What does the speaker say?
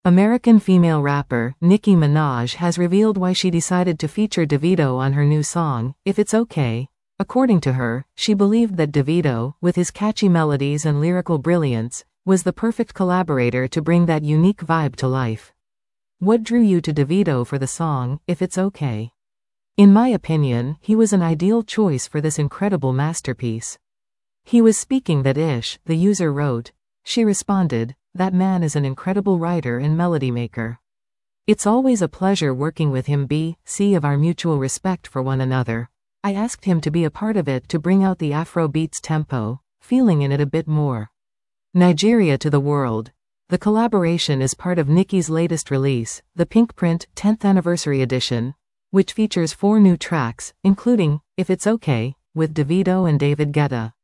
American female rapper Nicki Minaj has revealed why she decided to feature Davido on her new song, If It's Okay. According to her, she believed that Davido, with his catchy melodies and lyrical brilliance, was the perfect collaborator to bring that unique vibe to life. What drew you to Davido for the song, If It's Okay? In my opinion, he was an ideal choice for this incredible masterpiece. He was speaking that ish, the user wrote. She responded, that man is an incredible writer and melody maker. It's always a pleasure working with him. B.C. of our mutual respect for one another. I asked him to be a part of it to bring out the Afro beats tempo, feeling in it a bit more. Nigeria to the world. The collaboration is part of Nicki's latest release, the Pinkprint 10th Anniversary Edition, which features 4 new tracks, including If It's Okay, with Davido and David Guetta.